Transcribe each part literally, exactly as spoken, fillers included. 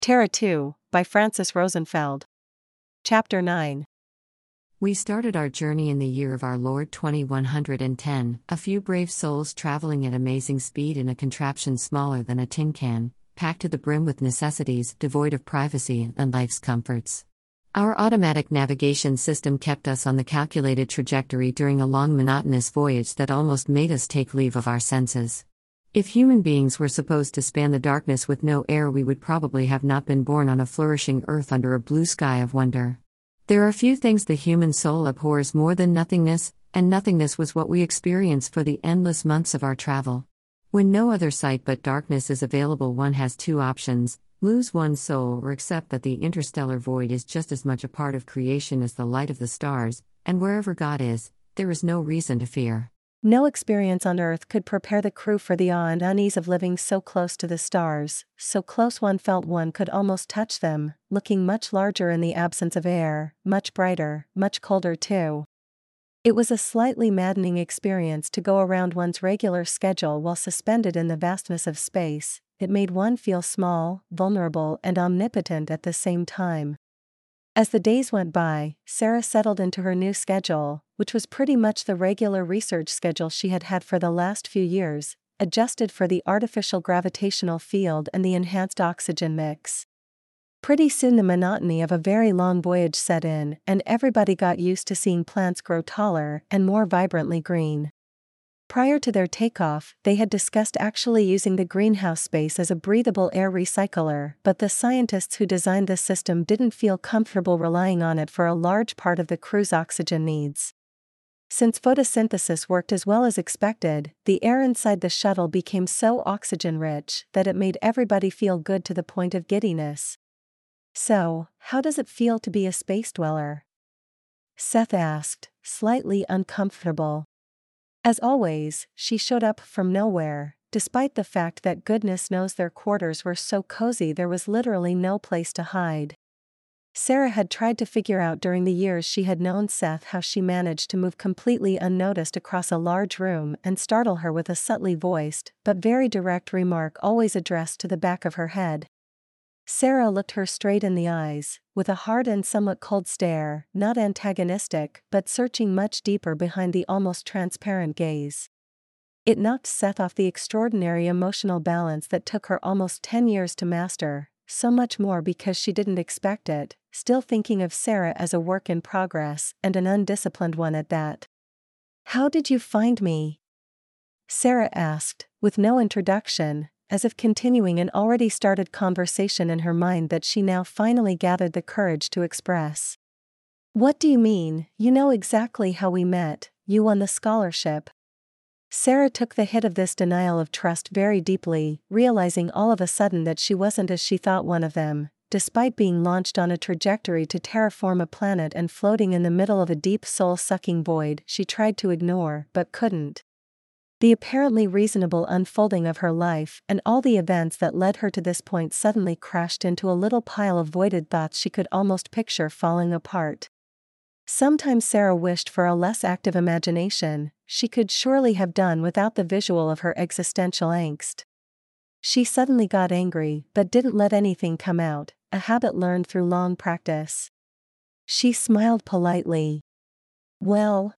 Terra two, by Francis Rosenfeld. Chapter nine. We started our journey in the year of our Lord twenty-one hundred ten, a few brave souls traveling at amazing speed in a contraption smaller than a tin can, packed to the brim with necessities devoid of privacy and life's comforts. Our automatic navigation system kept us on the calculated trajectory during a long monotonous voyage that almost made us take leave of our senses. If human beings were supposed to span the darkness with no air, we would probably have not been born on a flourishing earth under a blue sky of wonder. There are few things the human soul abhors more than nothingness, and nothingness was what we experienced for the endless months of our travel. When no other sight but darkness is available, one has two options: lose one's soul or accept that the interstellar void is just as much a part of creation as the light of the stars, and wherever God is, there is no reason to fear. No experience on Earth could prepare the crew for the awe and unease of living so close to the stars, so close one felt one could almost touch them, looking much larger in the absence of air, much brighter, much colder too. It was a slightly maddening experience to go around one's regular schedule while suspended in the vastness of space. It made one feel small, vulnerable, and omnipotent at the same time. As the days went by, Sarah settled into her new schedule, which was pretty much the regular research schedule she had had for the last few years, adjusted for the artificial gravitational field and the enhanced oxygen mix. Pretty soon the monotony of a very long voyage set in, and everybody got used to seeing plants grow taller and more vibrantly green. Prior to their takeoff, they had discussed actually using the greenhouse space as a breathable air recycler, but the scientists who designed the system didn't feel comfortable relying on it for a large part of the crew's oxygen needs. Since photosynthesis worked as well as expected, the air inside the shuttle became so oxygen-rich that it made everybody feel good to the point of giddiness. "So, how does it feel to be a space dweller?" Seth asked, slightly uncomfortable. As always, she showed up from nowhere, despite the fact that goodness knows their quarters were so cozy there was literally no place to hide. Sarah had tried to figure out during the years she had known Seth how she managed to move completely unnoticed across a large room and startle her with a subtly voiced, but very direct remark always addressed to the back of her head. Sarah looked her straight in the eyes, with a hard and somewhat cold stare, not antagonistic, but searching much deeper behind the almost transparent gaze. It knocked Seth off the extraordinary emotional balance that took her almost ten years to master, so much more because she didn't expect it, still thinking of Sarah as a work in progress, and an undisciplined one at that. "How did you find me?" Sarah asked, with no introduction, as if continuing an already started conversation in her mind that she now finally gathered the courage to express. "What do you mean? You know exactly how we met. You won the scholarship." Sarah took the hit of this denial of trust very deeply, realizing all of a sudden that she wasn't as she thought one of them, despite being launched on a trajectory to terraform a planet and floating in the middle of a deep soul-sucking void she tried to ignore but couldn't. The apparently reasonable unfolding of her life and all the events that led her to this point suddenly crashed into a little pile of voided thoughts she could almost picture falling apart. Sometimes Sarah wished for a less active imagination. She could surely have done without the visual of her existential angst. She suddenly got angry but didn't let anything come out, a habit learned through long practice. She smiled politely. "Well?"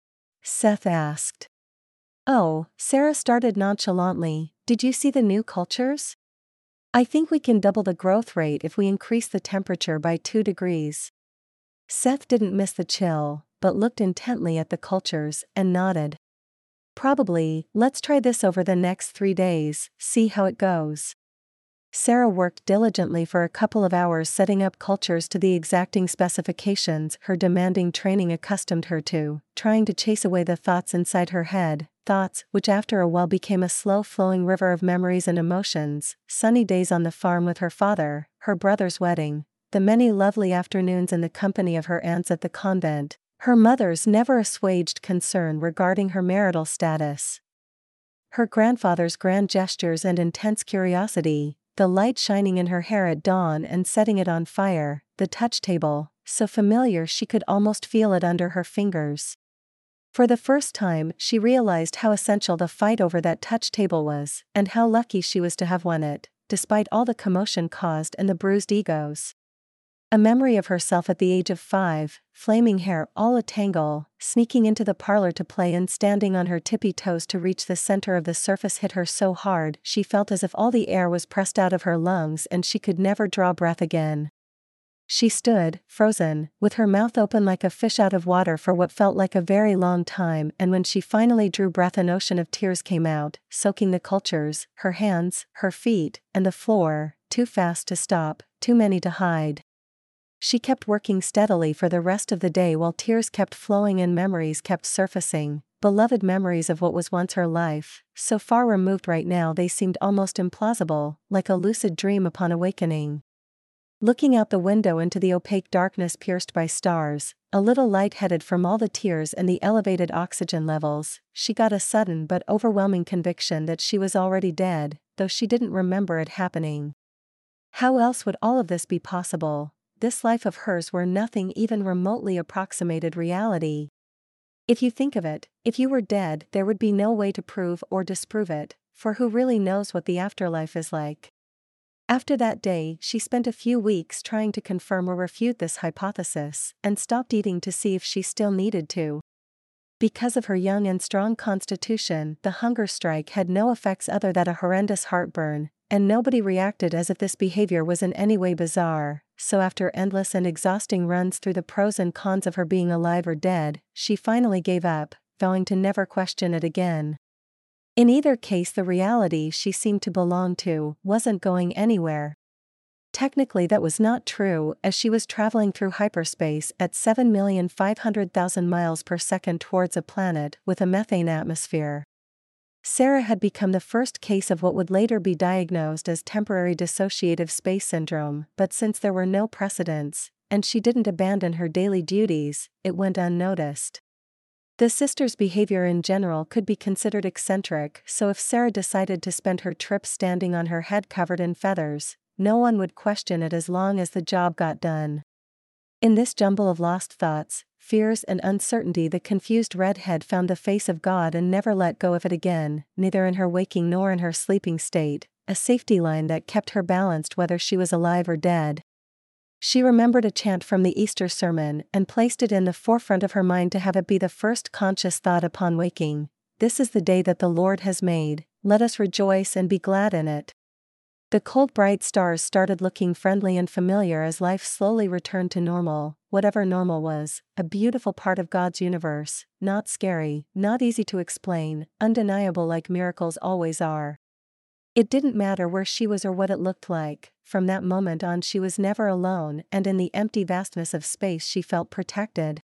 Seth asked. "Oh," Sarah started nonchalantly, "did you see the new cultures? I think we can double the growth rate if we increase the temperature by two degrees. Seth didn't miss the chill, but looked intently at the cultures and nodded. "Probably. Let's try this over the next three days, see how it goes." Sarah worked diligently for a couple of hours setting up cultures to the exacting specifications her demanding training accustomed her to, trying to chase away the thoughts inside her head, thoughts which after a while became a slow-flowing river of memories and emotions: sunny days on the farm with her father, her brother's wedding, the many lovely afternoons in the company of her aunts at the convent, her mother's never assuaged concern regarding her marital status, her grandfather's grand gestures and intense curiosity, the light shining in her hair at dawn and setting it on fire, the touch table, so familiar she could almost feel it under her fingers. For the first time, she realized how essential the fight over that touch table was, and how lucky she was to have won it, despite all the commotion caused and the bruised egos. A memory of herself at the age of five, flaming hair all a tangle, sneaking into the parlor to play and standing on her tippy toes to reach the center of the surface hit her so hard she felt as if all the air was pressed out of her lungs and she could never draw breath again. She stood, frozen, with her mouth open like a fish out of water for what felt like a very long time, and when she finally drew breath an ocean of tears came out, soaking the cultures, her hands, her feet, and the floor, too fast to stop, too many to hide. She kept working steadily for the rest of the day while tears kept flowing and memories kept surfacing, beloved memories of what was once her life, so far removed right now they seemed almost implausible, like a lucid dream upon awakening. Looking out the window into the opaque darkness pierced by stars, a little lightheaded from all the tears and the elevated oxygen levels, she got a sudden but overwhelming conviction that she was already dead, though she didn't remember it happening. How else would all of this be possible? This life of hers where nothing even remotely approximated reality. If you think of it, if you were dead, there would be no way to prove or disprove it, for who really knows what the afterlife is like? After that day, she spent a few weeks trying to confirm or refute this hypothesis, and stopped eating to see if she still needed to. Because of her young and strong constitution, the hunger strike had no effects other than a horrendous heartburn, and nobody reacted as if this behavior was in any way bizarre, so after endless and exhausting runs through the pros and cons of her being alive or dead, she finally gave up, vowing to never question it again. In either case, the reality she seemed to belong to wasn't going anywhere. Technically that was not true, as she was traveling through hyperspace at seven million five hundred thousand miles per second towards a planet with a methane atmosphere. Sarah had become the first case of what would later be diagnosed as temporary dissociative space syndrome, but since there were no precedents, and she didn't abandon her daily duties, it went unnoticed. The sisters' behavior in general could be considered eccentric, so if Sarah decided to spend her trip standing on her head covered in feathers, no one would question it as long as the job got done. In this jumble of lost thoughts, fears and uncertainty, the confused redhead found the face of God and never let go of it again, neither in her waking nor in her sleeping state, a safety line that kept her balanced whether she was alive or dead. She remembered a chant from the Easter sermon and placed it in the forefront of her mind to have it be the first conscious thought upon waking. This is the day that the Lord has made, let us rejoice and be glad in it. The cold bright stars started looking friendly and familiar as life slowly returned to normal, whatever normal was, a beautiful part of God's universe, not scary, not easy to explain, undeniable like miracles always are. It didn't matter where she was or what it looked like, from that moment on she was never alone, and in the empty vastness of space she felt protected.